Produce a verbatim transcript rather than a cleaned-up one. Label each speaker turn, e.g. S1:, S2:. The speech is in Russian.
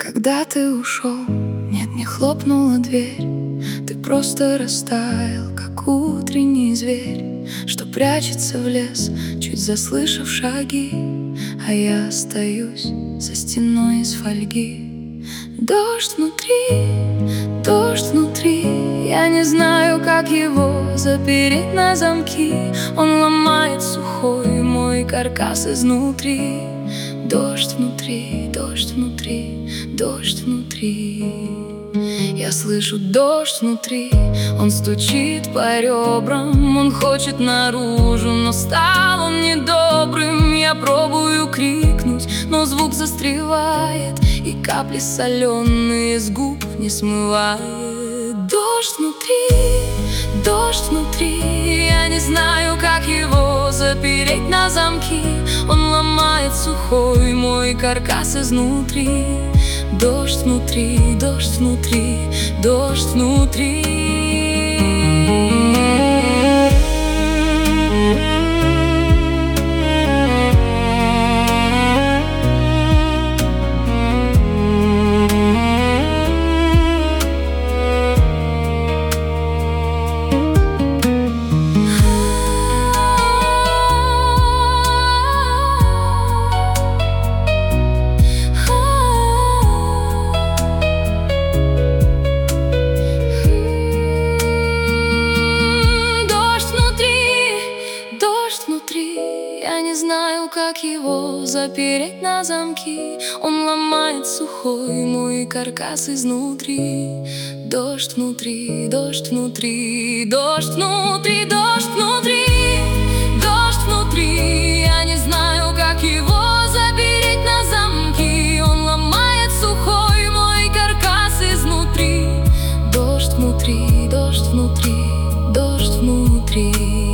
S1: Когда ты ушел, нет, не хлопнула дверь. Ты просто растаял, как утренний зверь, что прячется в лес, чуть заслышав шаги. А я остаюсь за стеной из фольги. Дождь внутри, дождь внутри. Я не знаю, как его запереть на замки. Он ломает сухой мой каркас изнутри. Дождь внутри, дождь внутри, дождь внутри. Я слышу дождь внутри, он стучит по ребрам. Он хочет наружу, но стал он недобрым. Я пробую крикнуть, но звук застревает, и капли соленые с губ не смывает. Дождь внутри, дождь внутри. Я не знаю, как его запереть на замки. Он ломает сухой мой каркас изнутри. Дождь внутри, дождь внутри, дождь внутри. Я не знаю, как его запереть на замки. Он ломает сухой мой каркас изнутри. Дождь внутри, дождь внутри, дождь внутри, дождь внутри, дождь внутри. Я не знаю, как его запереть на замки. Он ломает сухой мой каркас изнутри. Дождь внутри, дождь внутри, дождь внутри.